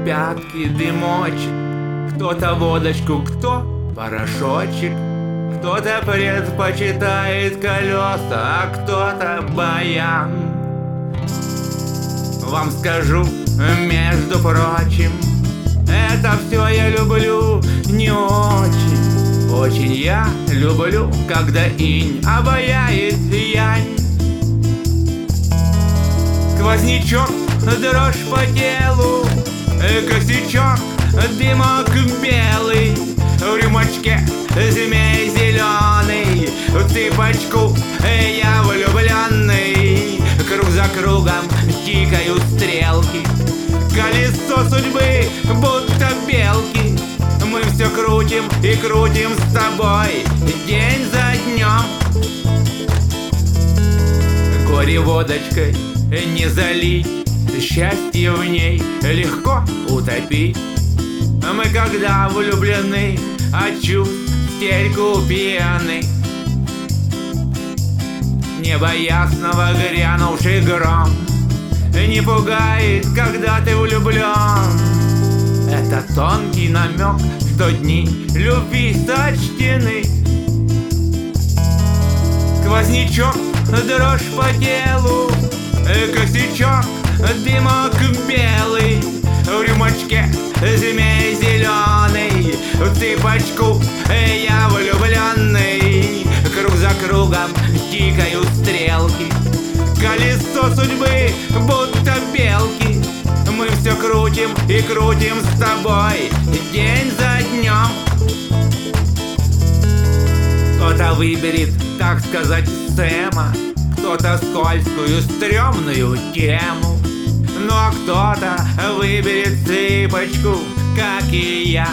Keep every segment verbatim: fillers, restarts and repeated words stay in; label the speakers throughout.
Speaker 1: пятки дымочек, кто-то водочку, кто порошочек, кто-то предпочитает колеса, а кто-то баян. Вам скажу, между прочим, это все я люблю не очень. Очень я люблю, когда инь обаяет янь. Сквознячок, дрожь по телу, косячок, дымок белый, в рюмочке змей зеленый, в цыпочку я влюбленный. Круг за кругом тикают стрелки, колесо судьбы будто белки. Мы все крутим и крутим с тобой день за днем. Горе водочкой не залить, счастье в ней легко утопить. Мы когда влюблены, от чувств стельку пьяны. Небо ясного грянувший гром не пугает, когда ты влюблен. Это тонкий намек, что дни любви сочтены. Сквознячок, дрожь по телу, косячок, дымок белый, в рюмочке змей зеленый, в цыпочку я влюбленный. Круг за кругом тикают стрелки, колесо судьбы будто белки. Мы все крутим и крутим с тобой день за днем. Кто-то выберет, так сказать, Сэма, кто-то скользкую, стрёмную тему. Ну а кто-то выберет цыпочку, как и я.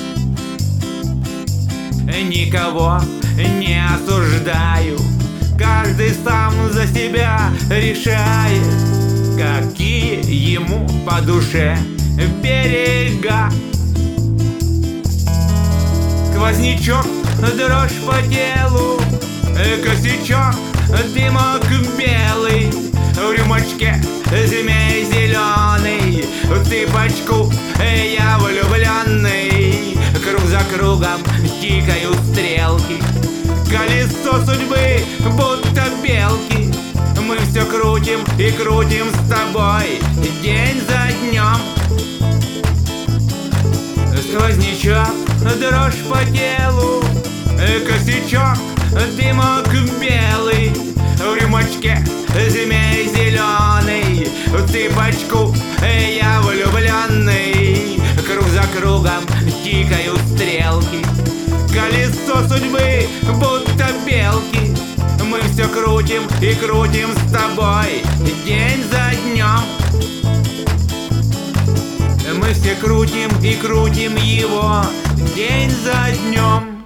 Speaker 1: Никого не осуждаю, каждый сам за себя решает, какие ему по душе берега. Сквознячок, дрожь по телу, косячок, дымок белый, в рюмочке змей зеленый, в цыпочку я влюбленный. Круг за кругом тикают стрелки, колесо судьбы будто белки. Мы все крутим и крутим с тобой день за днем. Сквознячок, дрожь по телу, косячок, дымок белый, в рюмочке змей зеленый, в цыпочку я влюбленный. Круг за кругом тикают стрелки, колесо судьбы будто белки. Мы все крутим и крутим с тобой день за днем. Мы все крутим и крутим его день за днем.